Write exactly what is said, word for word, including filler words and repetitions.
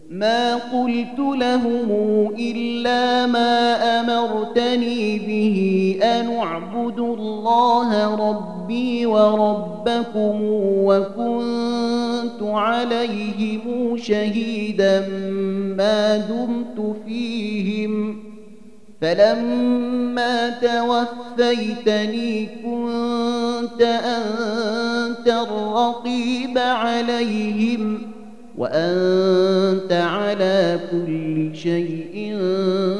ما قلت لهم إلا ما أمرتني به أن اعبدوا الله ربي وربكم وكنت عليهم شهيدا ما دمت فيهم فلما توفيتني كنت أنت الرقيب عليهم وأنت على كل شيء